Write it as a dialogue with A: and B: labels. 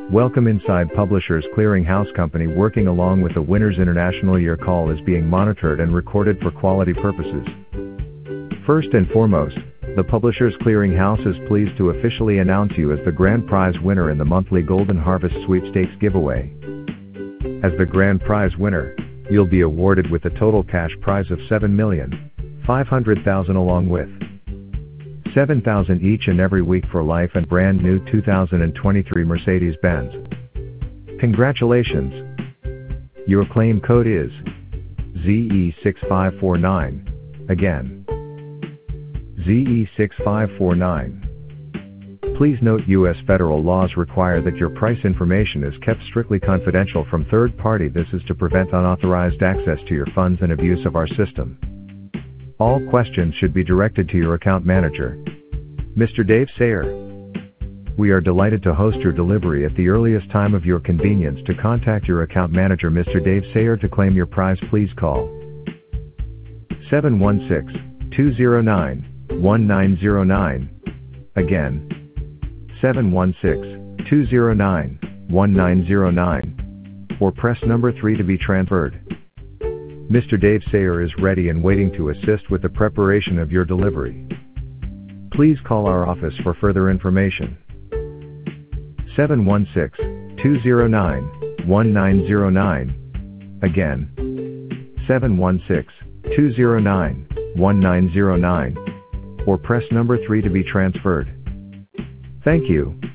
A: Welcome inside Publishers Clearing House Company. Working along with the Winners International. Your call is being monitored and recorded for quality purposes. First and foremost, the Publishers Clearing House is pleased to officially announce you as the grand prize winner in the monthly Golden Harvest Sweepstakes giveaway. As the grand prize winner, you'll be awarded with a total cash prize of $7,500,000 along with $7,000 each and every week for life and brand new 2023 Mercedes-Benz. Congratulations! Your claim code is ZE6549. Again, ZE6549. Please note U.S. federal laws require that your price information is kept strictly confidential from third party. This is to prevent unauthorized access to your funds and abuse of our system. All questions should be directed to your account manager, Mr. Dave Sayer. We are delighted to host your delivery at the earliest time of your convenience. To contact your account manager, Mr. Dave Sayer, to claim your prize, please call 716-209-1909. Again, 716-209-1909. Or press number 3 to be transferred. Mr. Dave Sayer is ready and waiting to assist with the preparation of your delivery. Please call our office for further information. 716-209-1909. Again, 716-209-1909. Or press number 3 to be transferred. Thank you.